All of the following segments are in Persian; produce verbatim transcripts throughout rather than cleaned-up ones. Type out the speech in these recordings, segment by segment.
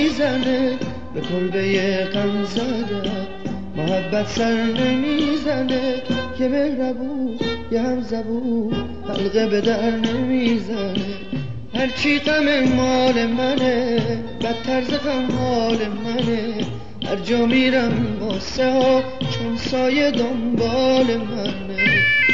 نمیزنه، به کلبه غم زده محبت سر نمیزنه، یه مهربون یه همزبون حلقه به در نمیزنه. هرچی غم مال منه، بدتر ز غم حال منه، هر جا میرم واسه ها چون سایه دنبال منه.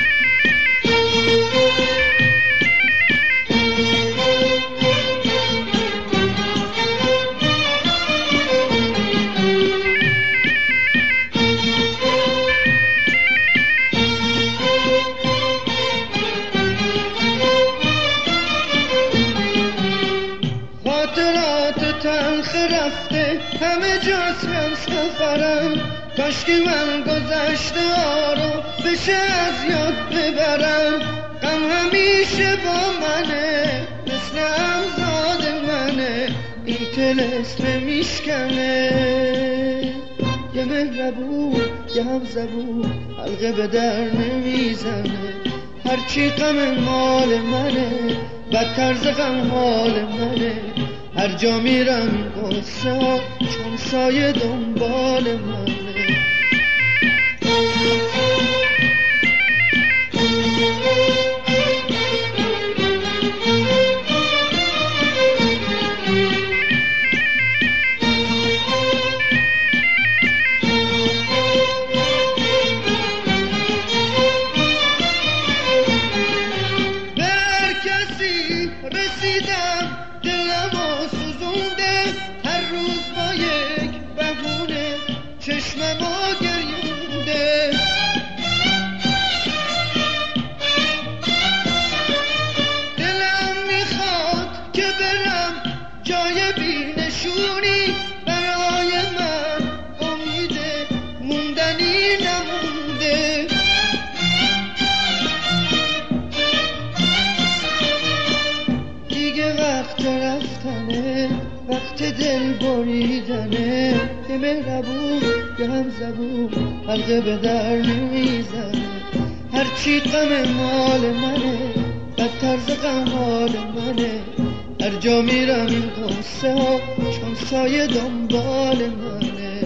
خاطرات تلخ رفته همه جاست هم سفرم، کاش که من گذشته ها رو بشه از یاد ببرم. غم همیشه با منه، مثل همزاد منه، این طلسم میشکنه. یه مهربون یه همزبون حلقه به در نمیزنه، هرچی غم مال منه، بدتر ز غم حال منه، هر جا میرم این قصه ها چون سایه دنبال منه. رسیدم دلمو سوزونده، هر روز با یک بهونه چشممو گریونده. دلم میخواد که برم جای بینشونی، برای من امید موندنی نمونده. وقت رفتنه، وقت دل بریدنه، یه مهربون یه همزبون حلقه به در نمیزنه، هرچی غم مال منه، بدتر ز غم حال منه، هر جا میرم این قصه ها چون سایه دنبال منه.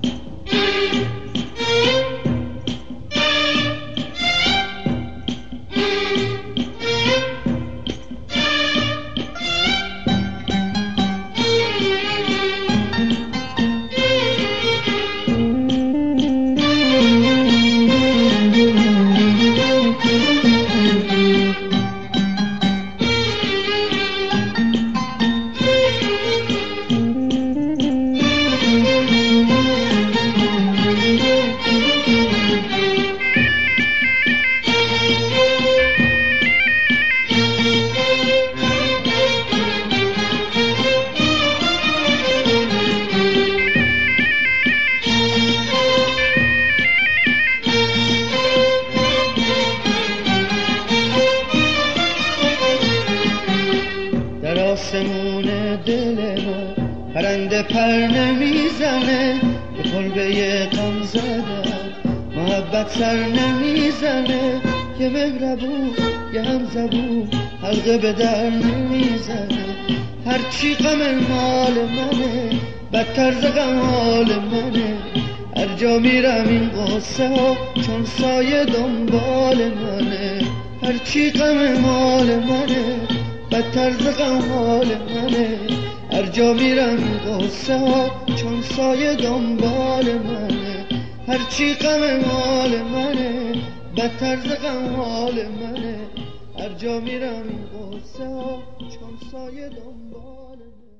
آسمون دل ما پرنده پر نمیزنه، به کلبه غم زدن محبت سر نمیزنه، یه مهربون یه همزبون حلقه به در نمیزنه، هرچی غم مال منه، بدتر ز غم حال منه، هر جا میرم این قصه ها چون سایه دنبال منه. هرچی غم مال منه، بدتر ز غم حال منه، هر جا میرم این قصه ها چون سایه دنبال منه، هرچی غم مال منه، بدتر ز غم حال منه، هر جا میرم این قصه ها چون سایه دنبال منه.